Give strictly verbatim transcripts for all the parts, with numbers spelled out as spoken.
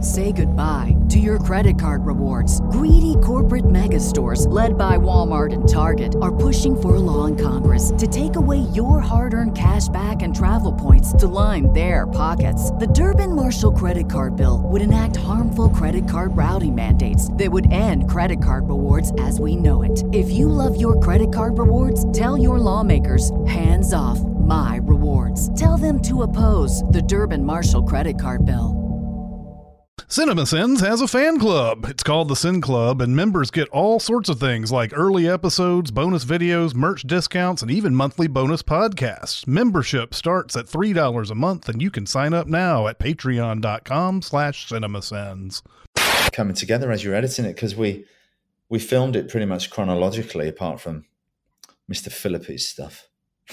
Say goodbye to your credit card rewards. Greedy corporate mega stores, led by Walmart and Target, are pushing for a law in Congress to take away your hard-earned cash back and travel points to line their pockets. The Durbin-Marshall credit card bill would enact harmful credit card routing mandates that would end credit card rewards as we know it. If you love your credit card rewards, tell your lawmakers, hands off my rewards. Tell them to oppose the Durbin-Marshall credit card bill. CinemaSins has a fan club. It's called the Sin Club, and members get all sorts of things like early episodes, bonus videos, merch discounts, and even monthly bonus podcasts. Membership starts at three dollars a month, and you can sign up now at patreon.com slash cinemasins. Coming together as you're editing it, because we we filmed it pretty much chronologically, apart from Mister Phillippe's stuff.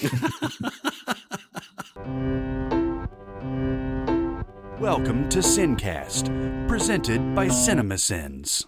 Welcome to Sincast, presented by CinemaSins.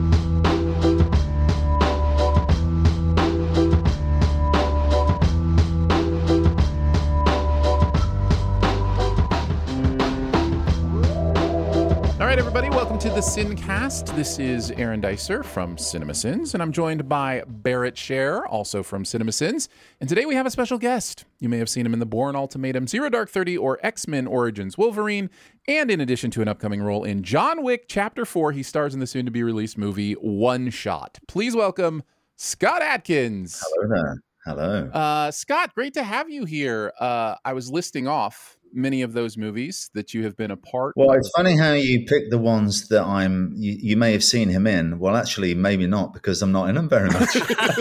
All right, everybody, welcome to the Sincast. This is Aaron Dicer from CinemaSins, and I'm joined by Barrett Sher, also from CinemaSins. And today we have a special guest. You may have seen him in The Bourne Ultimatum, Zero Dark Thirty, or X-Men Origins Wolverine. And in addition to an upcoming role in John Wick Chapter four, he stars in the soon-to-be-released movie One Shot. Please welcome Scott Adkins. Hello there. Hello. Uh, Scott, great to have you here. Uh, I was listing off many of those movies that you have been a part well, of. Well, it's funny how you pick the ones that I'm, you, you may have seen him in. Well, actually, maybe not, because I'm not in them very much.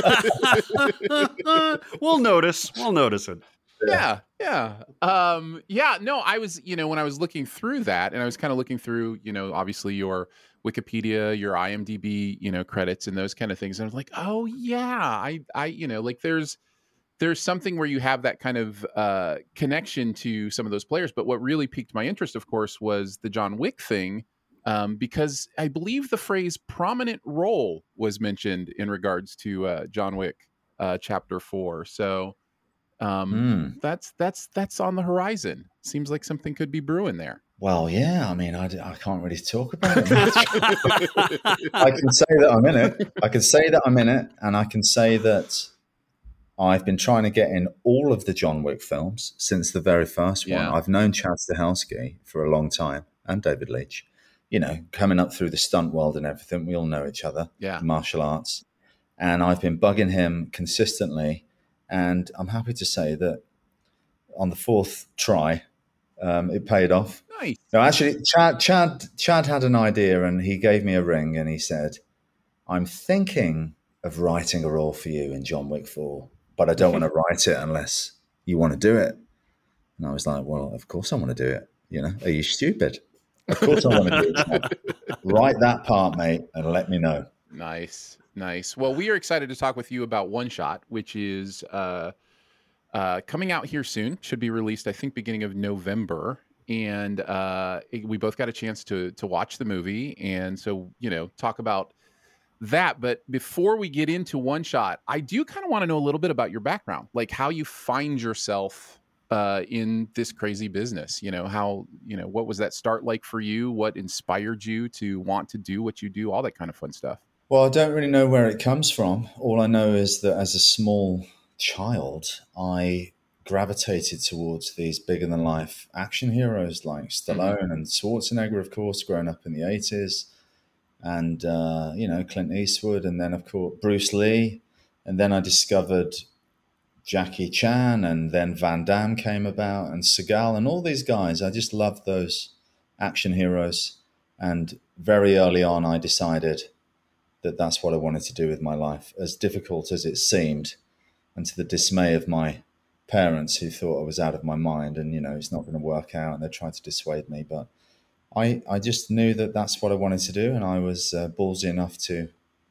We'll notice. We'll notice it. Yeah, yeah. Um, yeah, no, I was, you know, when I was looking through that, and I was kind of looking through, you know, obviously your Wikipedia, your IMDb, you know, credits and those kind of things. And I was like, oh, yeah, I, I, you know, like there's, there's something where you have that kind of uh, connection to some of those players. But what really piqued my interest, of course, was the John Wick thing, um, because I believe the phrase prominent role was mentioned in regards to uh, John Wick uh, Chapter four. So um, mm. that's that's that's on the horizon. Seems like something could be brewing there. Well, yeah, I mean, I, I can't really talk about it much. I can say that I'm in it. I can say that I'm in it, and I can say that I've been trying to get in all of the John Wick films since the very first one. Yeah. I've known Chad Stahelski for a long time, and David Leitch. You know, coming up through the stunt world and everything, we all know each other. Yeah, martial arts, and I've been bugging him consistently. And I'm happy to say that on the fourth try, um, it paid off. Nice. No, actually, Chad, Chad, Chad had an idea, and he gave me a ring, and he said, "I'm thinking of writing a role for you in John Wick four." But I don't want to write it unless you want to do it. And I was like, well, of course I want to do it. You know, are you stupid? Of course I want to do it. Write that part, mate, and let me know. Nice, nice. Well, we are excited to talk with you about One Shot, which is uh, uh, coming out here soon. Should be released, I think, beginning of November. And uh, it, we both got a chance to to watch the movie. And so, you know, talk about that. But before we get into One Shot, I do kind of want to know a little bit about your background, like how you find yourself uh, in this crazy business. You know, how, you know, what was that start like for you? What inspired you to want to do what you do? All that kind of fun stuff. Well, I don't really know where it comes from. All I know is that as a small child, I gravitated towards these bigger than life action heroes like Stallone mm-hmm. and Schwarzenegger, of course, growing up in the eighties. And, uh, you know, Clint Eastwood, and then, of course, Bruce Lee. And then I discovered Jackie Chan, and then Van Damme came about, and Seagal, and all these guys. I just loved those action heroes. And very early on, I decided that that's what I wanted to do with my life, as difficult as it seemed, and to the dismay of my parents who thought I was out of my mind and, you know, it's not going to work out, and they tried to dissuade me. But I, I just knew that that's what I wanted to do, and I was uh, ballsy enough to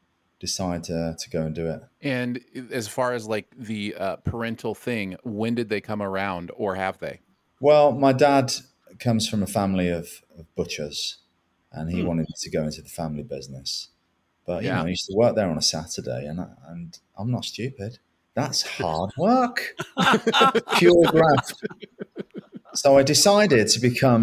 decide to, to go and do it. And as far as like the uh, parental thing, when did they come around, or have they? Well, my dad comes from a family of, of butchers, and he hmm. wanted me to go into the family business. But, you yeah. know, I used to work there on a Saturday, and, I, and I'm not stupid. That's hard work. Pure graft. So I decided to become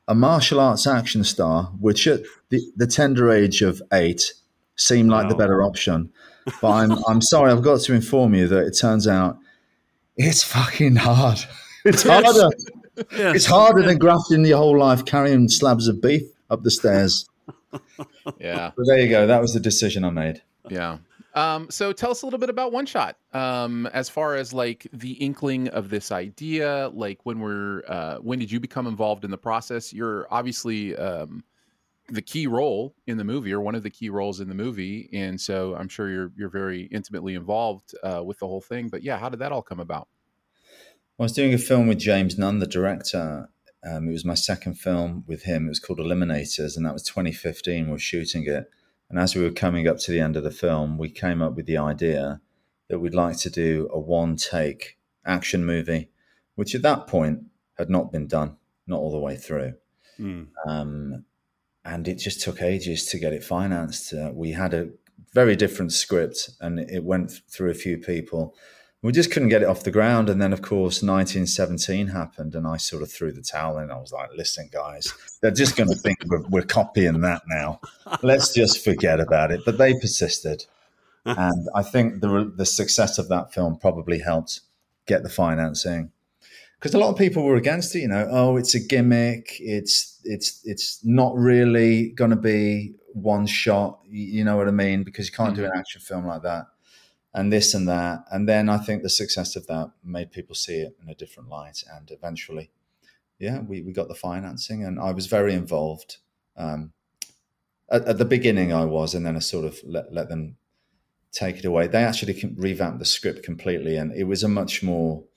a martial arts action star, which at the, the tender age of eight seemed like wow. the better option. But I'm I'm sorry, I've got to inform you that it turns out it's fucking hard. It's harder. Yes. It's harder yes. than grafting your whole life carrying slabs of beef up the stairs. Yeah. But there you go. That was the decision I made. Yeah. Um, so tell us a little bit about One Shot. Um, as far as like the inkling of this idea, like when we're, uh, when did you become involved in the process? You're obviously um, the key role in the movie, or one of the key roles in the movie, and so I'm sure you're you're very intimately involved uh, with the whole thing. But yeah, how did that all come about? I was doing a film with James Nunn, the director. Um, it was my second film with him. It was called Eliminators, and that was twenty fifteen. We were shooting it. And as we were coming up to the end of the film, we came up with the idea that we'd like to do a one-take action movie, which at that point had not been done, not all the way through. Mm. Um, and it just took ages to get it financed. Uh, we had a very different script, and it went through a few people. We just couldn't get it off the ground. And then, of course, nineteen seventeen happened, and I sort of threw the towel in. I was like, listen, guys, they're just going to think we're, we're copying that now. Let's just forget about it. But they persisted. And I think the the success of that film probably helped get the financing. Because a lot of people were against it, you know, oh, it's a gimmick. It's, it's, it's not really going to be one shot. You know what I mean? Because you can't mm-hmm. do an action film like that. And this and that. And then I think the success of that made people see it in a different light. And eventually, yeah, we, we got the financing, and I was very involved. Um, at, at the beginning I was, and then I sort of let, let them take it away. They actually revamped the script completely, and it was a much more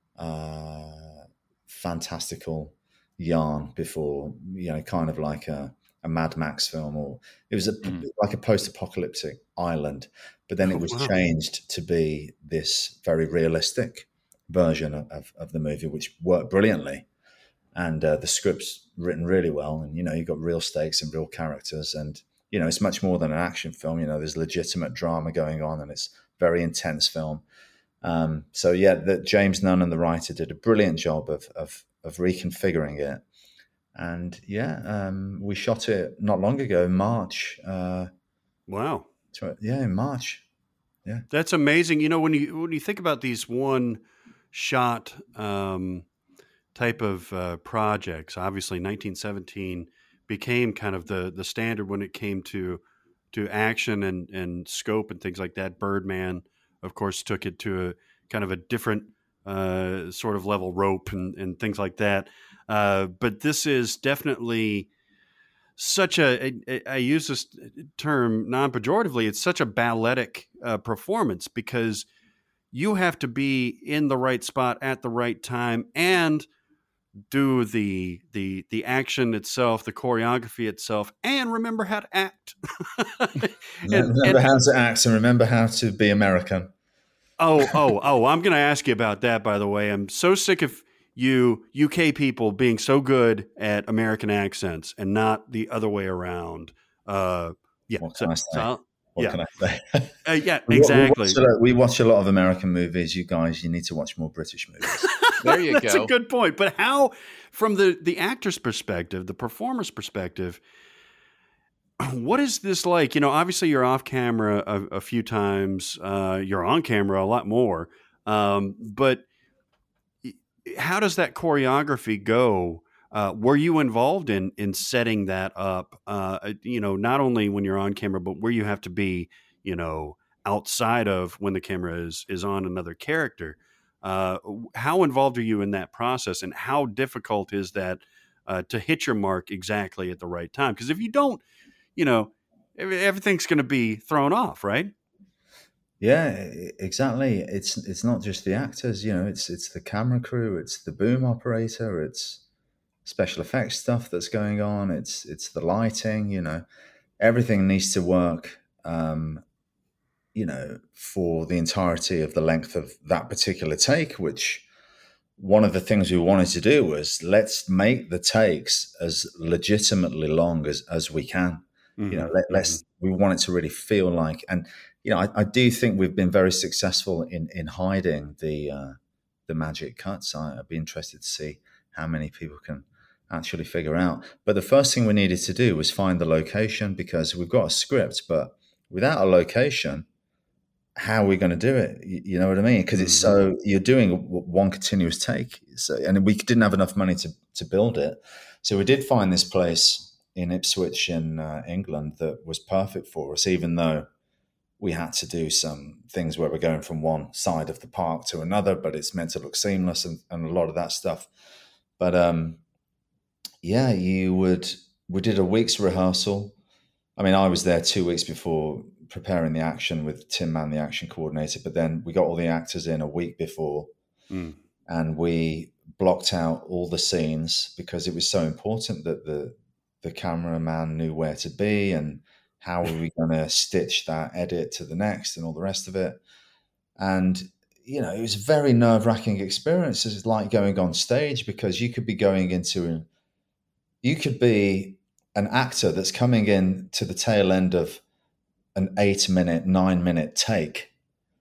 uh, fantastical yarn before, you know, kind of like a, a Mad Max film, or it was a, mm. like a post-apocalyptic island. But then it was oh, wow. changed to be this very realistic version of, of, of the movie, which worked brilliantly. And uh, the script's written really well. And, you know, you've got real stakes and real characters. And, you know, it's much more than an action film. You know, there's legitimate drama going on, and it's a very intense film. Um, so, yeah, the, James Nunn and the writer did a brilliant job of of, of reconfiguring it. And, yeah, um, we shot it not long ago, in March. Uh, wow. Yeah, in March. Yeah, that's amazing. You know, when you when you think about these one shot um, type of uh, projects, obviously nineteen seventeen became kind of the the standard when it came to to action and and scope and things like that. Birdman, of course, took it to a kind of a different uh, sort of level, rope and and things like that. Uh, but this is definitely such a, a, I use this term non-pejoratively, it's such a balletic uh, performance, because you have to be in the right spot at the right time and do the the the action itself, the choreography itself, and remember how to act. and, remember and, how to act and remember how to be American. oh, oh, oh, I'm going to ask you about that, by the way. I'm so sick of you U K people being so good at American accents and not the other way around. Uh, yeah. What can so, I say? So what yeah. can I say? uh, yeah, exactly. We watch, lot, we watch a lot of American movies. You guys, you need to watch more British movies. There you That's go. a good point. But how, from the, the actor's perspective, the performer's perspective, what is this like? You know, obviously you're off camera a, a few times. Uh, you're on camera a lot more. Um, but how does that choreography go? Uh, were you involved in in setting that up? Uh, you know, not only when you're on camera, but where you have to be, you know, outside of when the camera is is on another character. Uh, how involved are you in that process, and how difficult is that uh, to hit your mark exactly at the right time? Because if you don't, you know, everything's going to be thrown off, right? Yeah, exactly. It's it's not just the actors, you know, it's it's the camera crew, it's the boom operator, it's special effects stuff that's going on, it's it's the lighting, you know, everything needs to work, um, you know, for the entirety of the length of that particular take, which one of the things we wanted to do was let's make the takes as legitimately long as, as we can. Mm-hmm. You know, let, let's, we want it to really feel like, and, you know, I, I do think we've been very successful in, in hiding the, uh, the magic cuts. I, I'd be interested to see how many people can actually figure out. But the first thing we needed to do was find the location, because we've got a script, but without a location, how are we going to do it? You, you know what I mean? Because it's so, you're doing one continuous take. So, and we didn't have enough money to, to build it. So we did find this place in Ipswich in uh, England that was perfect for us, even though we had to do some things where we're going from one side of the park to another, but it's meant to look seamless and, and a lot of that stuff. But um, yeah, you would, we did a week's rehearsal. I mean, I was there two weeks before preparing the action with Tim Mann, the action coordinator, but then we got all the actors in a week before mm. and we blocked out all the scenes because it was so important that the, the cameraman knew where to be and how are we going to stitch that edit to the next and all the rest of it. And, you know, it was a very nerve-wracking experience. It's like going on stage, because you could be going into, you could be an actor that's coming in to the tail end of an eight minute, nine minute take.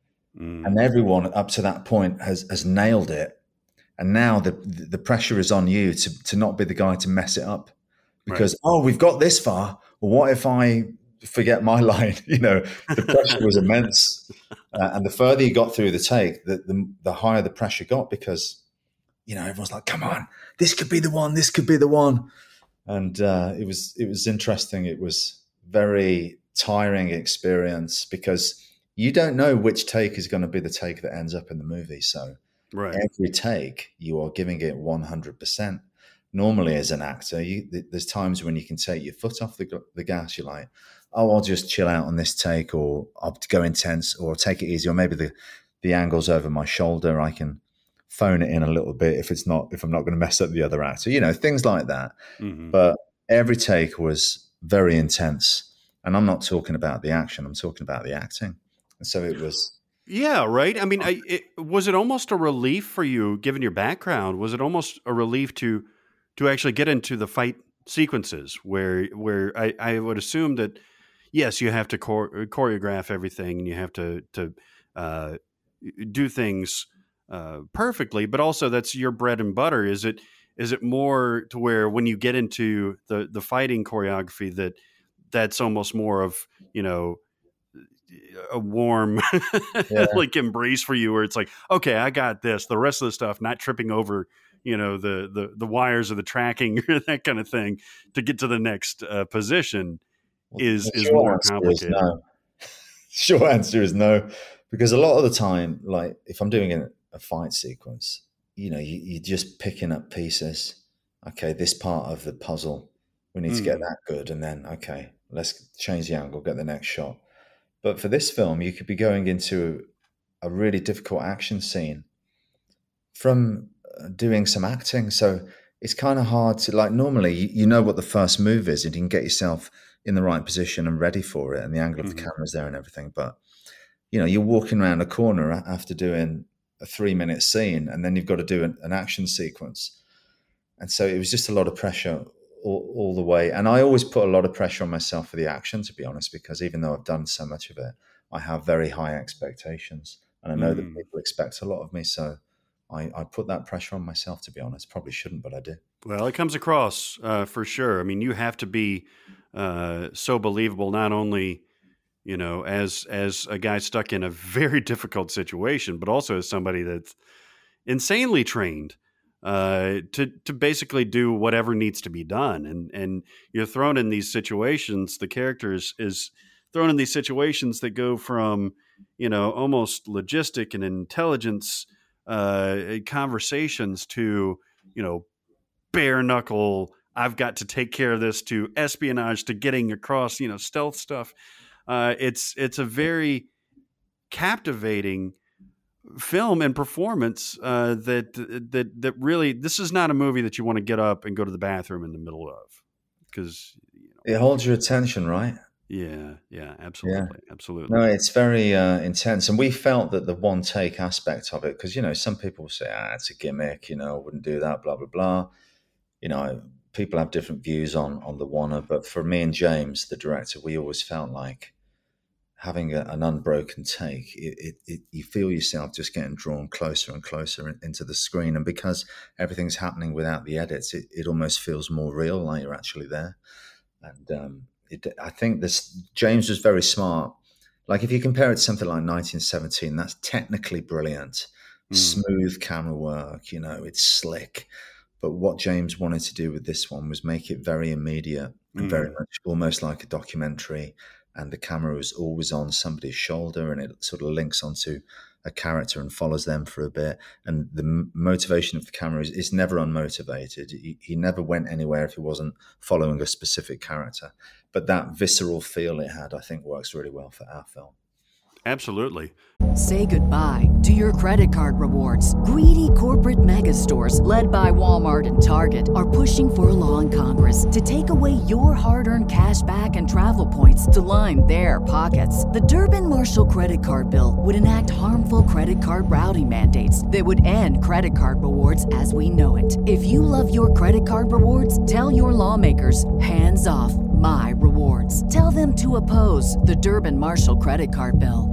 Mm. And everyone up to that point has, has nailed it. And now the, the pressure is on you to, to not be the guy to mess it up, because, right. oh, we've got this far. Well, what if I forget my line? You know, the pressure was immense. Uh, and the further you got through the take, the, the, the higher the pressure got, because, you know, everyone's like, come on, this could be the one, this could be the one. And uh, it was, it was interesting. It was very tiring experience, because you don't know which take is going to be the take that ends up in the movie. So right. every take, you are giving it one hundred percent. Normally, as an actor, you, there's times when you can take your foot off the, the gas. You're like, oh, I'll just chill out on this take, or I'll go intense, or take it easy, or maybe the, the angle's over my shoulder. I can phone it in a little bit if it's not, if I'm not going to mess up the other actor, you know, things like that. Mm-hmm. But every take was very intense. And I'm not talking about the action, I'm talking about the acting. And so it was. Yeah, right. I mean, I, it, was it almost a relief for you, given your background? Was it almost a relief to to actually get into the fight sequences where where I, I would assume that, yes, you have to chore- choreograph everything and you have to to uh, do things uh, perfectly, but also that's your bread and butter. Is it is it more to where when you get into the the fighting choreography that that's almost more of, you know, a warm yeah. like embrace for you, where it's like, okay, I got this, the rest of the stuff, not tripping over, you know, the, the, the wires of the tracking or that kind of thing to get to the next uh, position is, is more complicated. Is no. Short answer is no, because a lot of the time, like if I'm doing a, a fight sequence, you know, you, you're just picking up pieces. Okay, this part of the puzzle, we need mm. to get that good. And then, okay, let's change the angle, get the next shot. But for this film, you could be going into a really difficult action scene from doing some acting. So it's kind of hard to, like, normally you know what the first move is and you can get yourself in the right position and ready for it, and the angle of mm-hmm. the camera's there and everything. But, you know, you're walking around a corner after doing a three minute scene, and then you've got to do an, an action sequence. And so it was just a lot of pressure all, all the way. And I always put a lot of pressure on myself for the action, to be honest, because even though I've done so much of it, I have very high expectations. And I know mm. that people expect a lot of me. So I, I put that pressure on myself, to be honest. Probably shouldn't, but I do. Well, it comes across uh, for sure. I mean, you have to be uh, so believable, not only, you know, as as a guy stuck in a very difficult situation, but also as somebody that's insanely trained uh, to to basically do whatever needs to be done. And and you're thrown in these situations. The character is, is thrown in these situations that go from, you know, almost logistic and intelligence uh, conversations to, you know, bare knuckle, I've got to take care of this, to espionage, to getting across, you know, stealth stuff. Uh, it's it's a very captivating film and performance uh, that that that really, this is not a movie that you want to get up and go to the bathroom in the middle of, because, you know, it holds your attention, right? Yeah, yeah, absolutely, yeah. absolutely. No, it's very uh, intense, and we felt that the one take aspect of it, because, you know, some people say, ah, it's a gimmick, you know, I wouldn't do that, blah blah blah. You know, people have different views on on the one, but for me and James, the director, we always felt like having a, an unbroken take, it, it, it, you feel yourself just getting drawn closer and closer in, into the screen. And because everything's happening without the edits, it, it almost feels more real, like you're actually there. And um, it, I think this James was very smart. Like if you compare it to something like nineteen seventeen, that's technically brilliant, mm. smooth camera work, you know, it's slick. But what James wanted to do with this one was make it very immediate and mm. very much almost like a documentary. And the camera was always on somebody's shoulder, and it sort of links onto a character and follows them for a bit. And the m- motivation of the camera is, is never unmotivated. He, he never went anywhere if he wasn't following a specific character. But that visceral feel it had, I think, works really well for our film. Absolutely. Say goodbye to your credit card rewards. Greedy corporate mega stores, led by Walmart and Target, are pushing for a law in Congress to take away your hard-earned cash back and travel points to line their pockets. The Durbin-Marshall credit card bill would enact harmful credit card routing mandates that would end credit card rewards as we know it. If you love your credit card rewards, tell your lawmakers, hands off my rewards. Tell them to oppose the Durbin-Marshall credit card bill.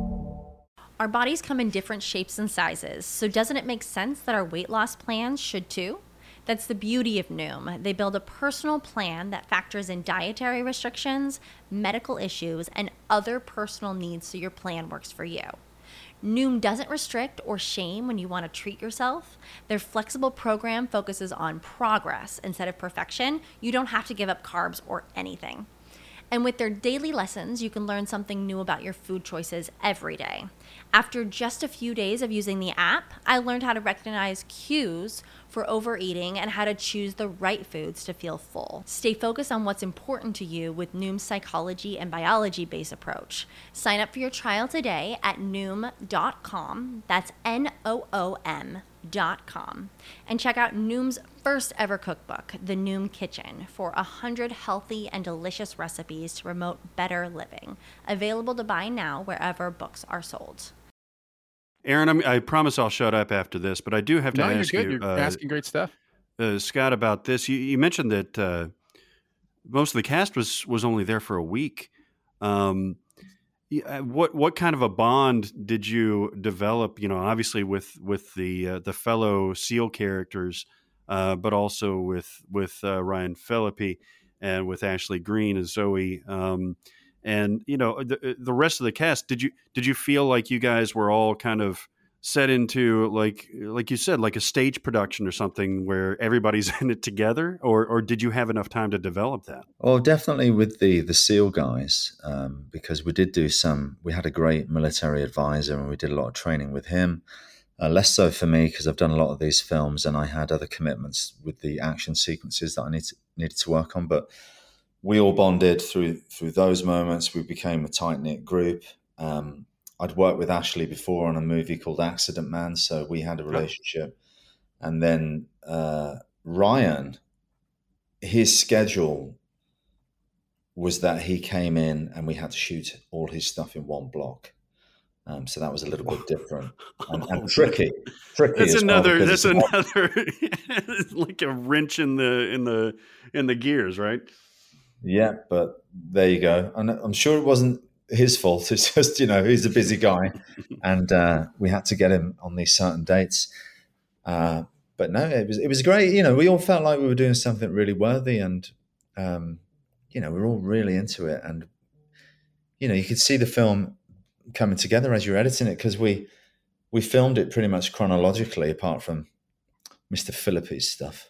Our bodies come in different shapes and sizes, so doesn't it make sense that our weight loss plans should too? That's the beauty of Noom. They build a personal plan that factors in dietary restrictions, medical issues, and other personal needs so your plan works for you. Noom doesn't restrict or shame when you want to treat yourself. Their flexible program focuses on progress instead of perfection. You don't have to give up carbs or anything. And with their daily lessons, you can learn something new about your food choices every day. After just a few days of using the app, I learned how to recognize cues for overeating and how to choose the right foods to feel full. Stay focused on what's important to you with Noom's psychology and biology-based approach. Sign up for your trial today at noom dot com. That's N O O M dot com. And check out Noom's first ever cookbook, The Noom Kitchen, for one hundred healthy and delicious recipes to promote better living. Available to buy now wherever books are sold. Aaron, I'm, I promise I'll shut up after this, but I do have to no, ask you're good. you, You're uh, asking great stuff, uh, Scott, about this. You, you mentioned that uh, most of the cast was was only there for a week. Um, what what kind of a bond did you develop? You know, obviously with with the uh, the fellow SEAL characters, uh, but also with with uh, Ryan Phillippe and with Ashley Greene and Zoe. Um, And, you know, the, the rest of the cast, did you did you feel like you guys were all kind of set into, like like you said, like a stage production or something where everybody's in it together? Or or did you have enough time to develop that? Oh, definitely with the, the SEAL guys, um, because we did do some, we had a great military advisor and we did a lot of training with him. Uh, less so for me because I've done a lot of these films and I had other commitments with the action sequences that I need to, needed to work on. But we all bonded through through those moments. We became a tight-knit group. Um, I'd worked with Ashley before on a movie called Accident Man, so we had a relationship. And then uh, Ryan, his schedule was that he came in and we had to shoot all his stuff in one block. Um, so that was a little bit different and, and tricky. Tricky. That's another. Well that's another. Like a wrench in the in the in the gears, right? Yeah, but there you go. And I'm sure it wasn't his fault. It's just, you know, he's a busy guy and uh, we had to get him on these certain dates. Uh, but no, it was it was great. You know, we all felt like we were doing something really worthy and, um, you know, we we're all really into it. And, you know, you could see the film coming together as you're editing it because we, we filmed it pretty much chronologically apart from Mister Phillippe's stuff.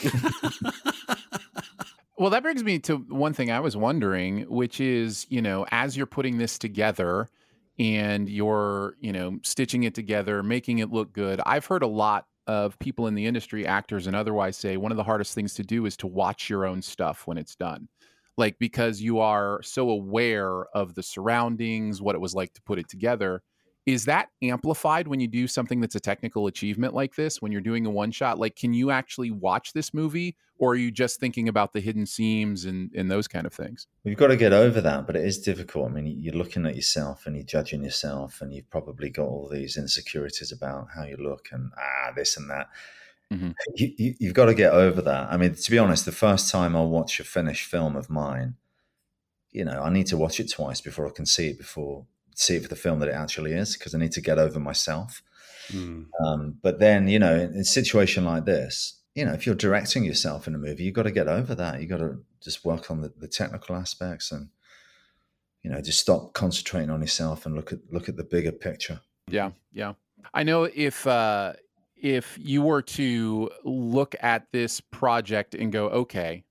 Well, that brings me to one thing I was wondering, which is, you know, as you're putting this together and you're, you know, stitching it together, making it look good. I've heard a lot of people in the industry, actors and otherwise, say one of the hardest things to do is to watch your own stuff when it's done. Like, because you are so aware of the surroundings, what it was like to put it together. Is that amplified when you do something that's a technical achievement like this, when you're doing a one shot? Like, can you actually watch this movie or are you just thinking about the hidden seams and, and those kind of things? We've got to get over that, but it is difficult. I mean, you're looking at yourself and you're judging yourself and you've probably got all these insecurities about how you look and ah, this and that. Mm-hmm. You, you, you've got to get over that. I mean, to be honest, the first time I'll watch a finished film of mine, you know, I need to watch it twice before I can see it before see it for the film that it actually is, because I need to get over myself. Mm. Um, but then, you know, in, in a situation like this, you know, if you're directing yourself in a movie, you've got to get over that. You've got to just work on the, the technical aspects and, you know, just stop concentrating on yourself and look at look at the bigger picture. Yeah, yeah. I know if uh, if you were to look at this project and go, okay,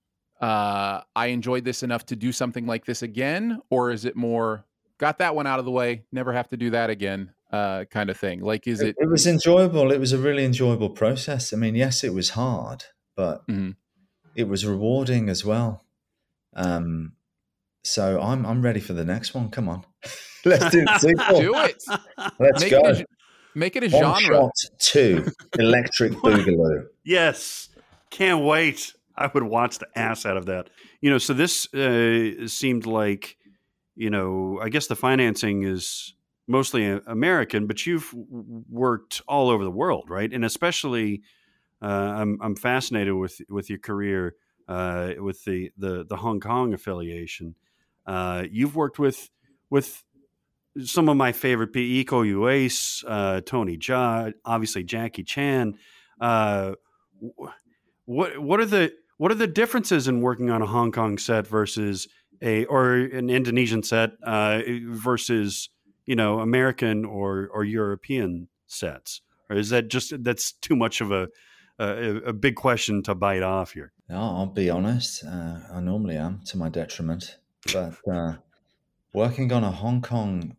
uh, I enjoyed this enough to do something like this again, or is it more got that one out of the way, never have to do that again, uh, kind of thing? Like, is it? It was enjoyable. It was a really enjoyable process. I mean, yes, it was hard, but mm-hmm. it was rewarding as well. Um, so I'm I'm ready for the next one. Come on, let's do the sequel. Do it. Let's make go. It a, make it a one genre. Shot two, Electric Boogaloo. Yes, can't wait. I would watch the ass out of that. You know, so this uh, seemed like, you know, I guess the financing is mostly American, but you've worked all over the world, right? And especially, uh, I'm I'm fascinated with with your career uh, with the, the the Hong Kong affiliation. Uh, you've worked with with some of my favorite people, Iko Uwais, uh, Tony Jaa, obviously Jackie Chan. Uh, what what are the what are the differences in working on a Hong Kong set versus a or an Indonesian set uh, versus, you know, American or or European sets? Or is that just that's too much of a a, a big question to bite off here? No, I'll be honest. Uh, I normally am, to my detriment, but uh, working on a Hong Kong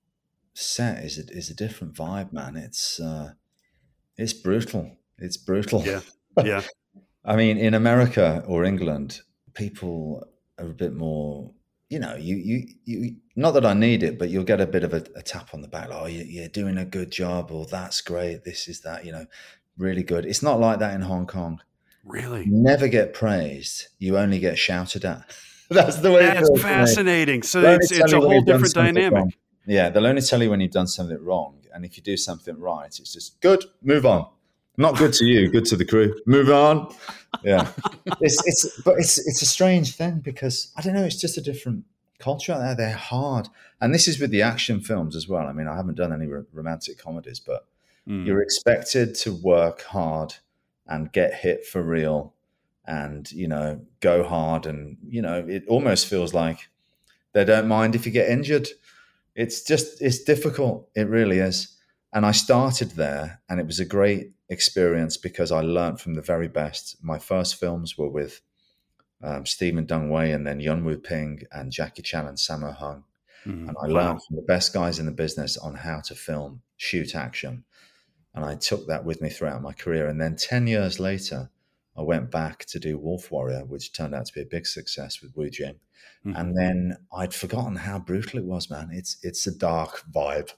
set is a, is a different vibe, man. It's uh, it's brutal. It's brutal. Yeah, yeah. I mean, in America or England, people are a bit more, you know, you, you, you, not that I need it, but you'll get a bit of a, a tap on the back. Like, oh, you, you're doing a good job, or that's great. This is that, you know, really good. It's not like that in Hong Kong. Really? You never get praised. You only get shouted at. That's the way. That's fascinating. So it's, it's a whole different dynamic. Wrong. Yeah. They'll only tell you when you've done something wrong. And if you do something right, it's just good, move on. Not good to you, good to the crew. Move on. Yeah, it's it's but it's it's a strange thing because I don't know. It's just a different culture out there. They're hard, and this is with the action films as well. I mean, I haven't done any r- romantic comedies, but mm. you're expected to work hard and get hit for real, and you know, go hard, and you know, it almost feels like they don't mind if you get injured. It's just it's difficult. It really is. And I started there, and it was a great experience because I learned from the very best. My first films were with um, Stephen Dong Wei and then Yuen Woo-ping and Jackie Chan and Sammo Hung. Mm, and I wow. learned from the best guys in the business on how to film, shoot action. And I took that with me throughout my career. And then ten years later, I went back to do Wolf Warrior, which turned out to be a big success with Wu Jing. Mm-hmm. And then I'd forgotten how brutal it was, man. It's it's a dark vibe.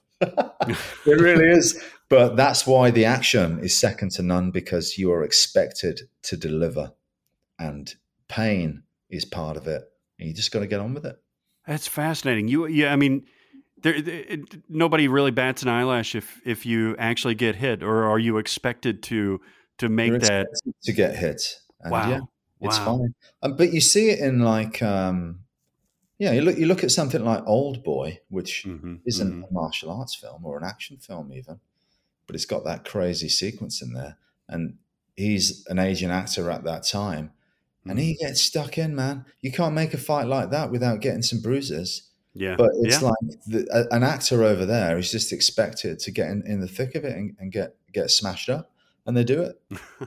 It really is. But that's why the action is second to none, because you are expected to deliver, and pain is part of it. And you just got to get on with it. That's fascinating. You, yeah, I mean, there, it, nobody really bats an eyelash if if you actually get hit, or are you expected to to make You're that to get hit? And wow, yeah, it's wow. fine. Um, but you see it in like. Um, Yeah, you look. You look at something like Old Boy, which mm-hmm, isn't mm-hmm. a martial arts film or an action film even, but it's got that crazy sequence in there. And he's an Asian actor at that time, and mm-hmm. he gets stuck in. Man, you can't make a fight like that without getting some bruises. Yeah, but it's yeah. like the, a, an actor over there is just expected to get in, in the thick of it and, and get get smashed up, and they do it.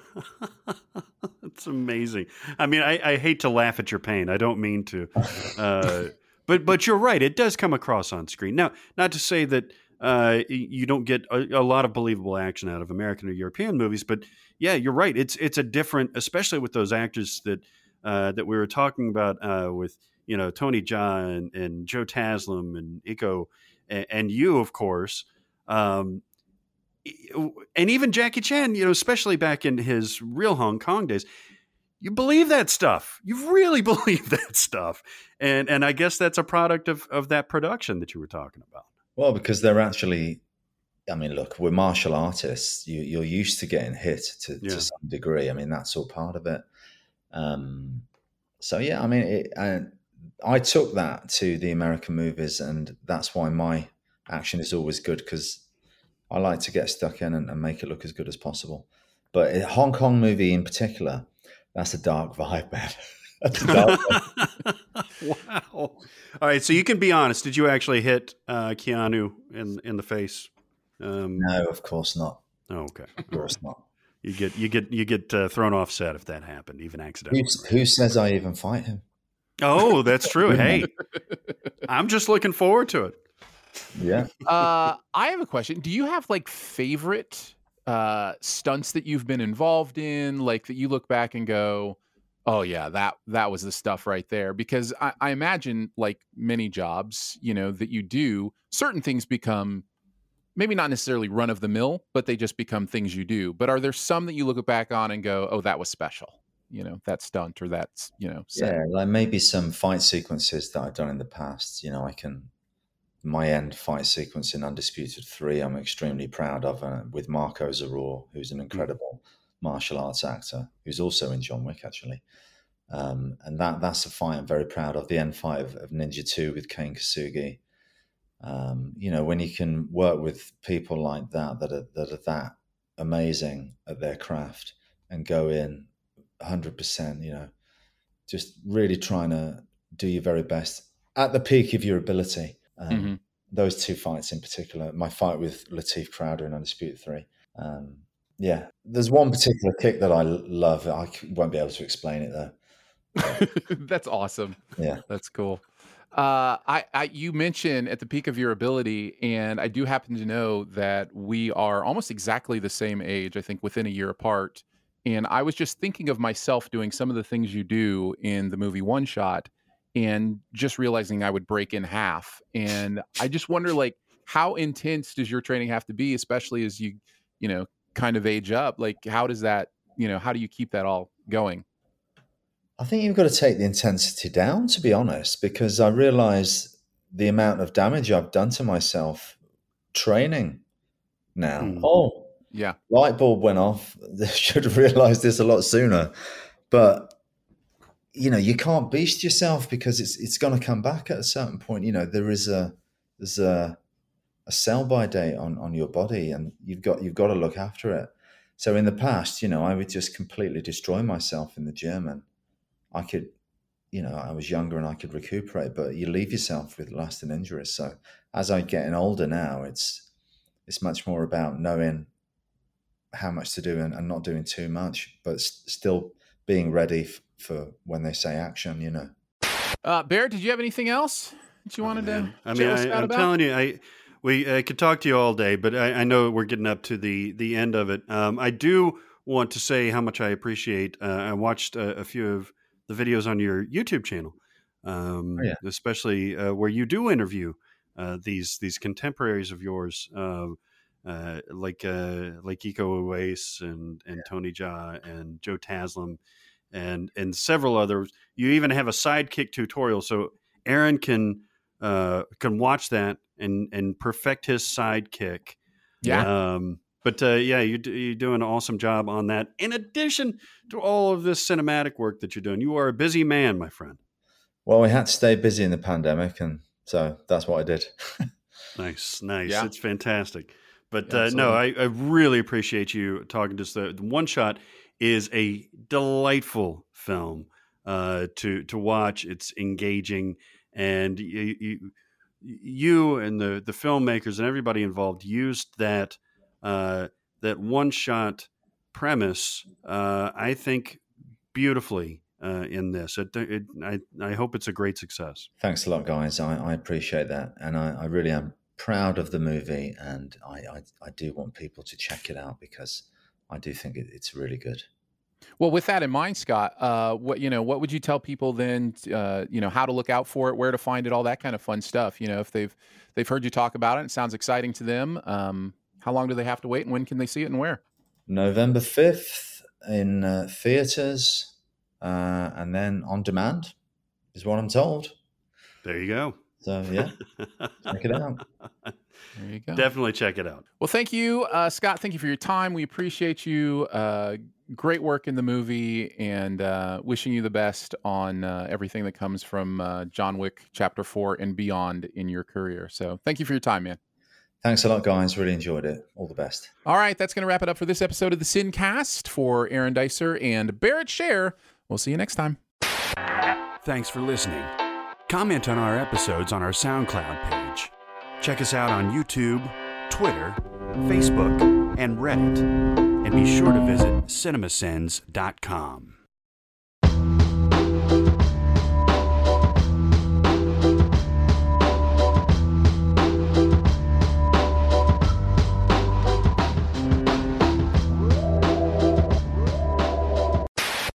It's amazing. I mean, I, I hate to laugh at your pain. I don't mean to, uh, but but you're right. It does come across on screen. Now, not to say that uh, you don't get a, a lot of believable action out of American or European movies, but yeah, you're right. It's it's a different, especially with those actors that uh, that we were talking about uh, with you know Tony Jaa and, and Joe Taslim and Iko and, and you, of course. Um, And even Jackie Chan, you know, especially back in his real Hong Kong days, you believe that stuff. You really believe that stuff. And and I guess that's a product of, of that production that you were talking about. Well, because they're actually, I mean, look, we're martial artists. You, you're used to getting hit to, yeah. to some degree. I mean, that's all part of it. Um, so, yeah, I mean, it, and I took that to the American movies, and that's why my action is always good, because I like to get stuck in and, and make it look as good as possible. But a Hong Kong movie in particular, that's a dark vibe, man. That's a dark vibe. Wow. All right, so you can be honest. Did you actually hit uh, Keanu in in the face? Um, No, of course not. oh, okay. Of course not. You get you get you get uh, thrown off set if that happened, even accidentally. Who, who says I even fight him? Oh, that's true. Hey, I'm just looking forward to it. Yeah. uh, I have a question. Do you have like favorite uh, stunts that you've been involved in, like that you look back and go, "Oh yeah, that that was the stuff right there"? Because I, I imagine, like many jobs, you know, that you do, certain things become maybe not necessarily run of the mill, but they just become things you do. But are there some that you look back on and go, "Oh, that was special"? You know, that stunt or that's, you know, set. Yeah, like maybe some fight sequences that I've done in the past. You know, I can, my end fight sequence in Undisputed three, I'm extremely proud of, uh, with Marco Zaror, who's an incredible martial arts actor, who's also in John Wick, actually. Um, and that that's a fight I'm very proud of. The end fight of, of Ninja two with Kane Kasugi. Um, you know, when you can work with people like that, that are, that are that amazing at their craft and go in one hundred percent, you know, just really trying to do your very best at the peak of your ability. Um, Mm-hmm. Those two fights in particular, my fight with Lateef Crowder in Undisputed three. Um, yeah, there's one particular kick that I love. I won't be able to explain it though. That's awesome. Yeah. That's cool. Uh, I, I, you mentioned at the peak of your ability, and I do happen to know that we are almost exactly the same age, I think within a year apart. And I was just thinking of myself doing some of the things you do in the movie One Shot and just realizing I would break in half. And I just wonder, like, how intense does your training have to be, especially as you, you know, kind of age up? Like, how does that, you know, how do you keep that all going? I think you've got to take the intensity down, to be honest, because I realize the amount of damage I've done to myself training now. Mm. Oh, Yeah. light bulb went off. They should have realized this a lot sooner. But, you know, you can't beast yourself because it's it's going to come back at a certain point. You know, there is a there's a a sell by date on, on your body, and you've got you've got to look after it. So in the past, you know, I would just completely destroy myself in the gym, and I could, you know, I was younger and I could recuperate, but you leave yourself with lasting injuries. So as I'm getting older now, it's it's much more about knowing how much to do and, and not doing too much, but s- still being ready f- for when they say action, you know. Uh, Bear, did you have anything else that you wanted to I mean, chill us I, out I'm about? telling you, I we I could talk to you all day, but I, I know we're getting up to the the end of it. Um, I do want to say how much I appreciate. Uh, I watched a, a few of the videos on your YouTube channel, um, Oh, yeah. especially uh, where you do interview uh, these these contemporaries of yours, uh, uh, like uh, like Iko Uwais and and Tony Jaa and Joe Taslim, and and several others. You even have a sidekick tutorial, so Aaron can uh, can watch that and and perfect his sidekick. Yeah. Um, but uh, yeah, you you're doing an awesome job on that. In addition to all of this cinematic work that you're doing, you are a busy man, my friend. Well, we had to stay busy in the pandemic, and so that's what I did. Nice, nice. Yeah. It's fantastic. But Yeah, uh, no, I, I really appreciate you talking to us. The, the One Shot is a delightful film uh, to to watch. It's engaging, and you, you, you and the the filmmakers and everybody involved used that uh, that one shot premise. Uh, I think beautifully uh, in this. It, it, I I hope it's a great success. Thanks a lot, guys. I, I appreciate that, and I, I really am proud of the movie, and I, I, I do want people to check it out because I do think it, it's really good. Well, with that in mind, Scott, uh, what you know, what would you tell people then? Uh, you know, how to look out for it, where to find it, all that kind of fun stuff. You know, if they've they've heard you talk about it, and it sounds exciting to them. Um, how long do they have to wait, and when can they see it, and where? November fifth in uh, theaters, uh, and then on demand is what I'm told. There you go. So yeah, check it out. There you go. Definitely check it out. Well, thank you, uh, Scott. Thank you for your time. We appreciate you, uh, great work in the movie, and uh, wishing you the best on uh, everything that comes from uh, John Wick Chapter four and beyond in your career. So thank you for your time, man. Thanks a lot, guys. Really enjoyed it. All the best. All right, that's going to wrap it up for this episode of the Sincast. For Aaron Dicer and Barrett Share, we'll see you next time. Thanks for listening. Comment on our episodes on our SoundCloud page. Check us out on YouTube, Twitter, Facebook, and Reddit. And be sure to visit cinemasins dot com.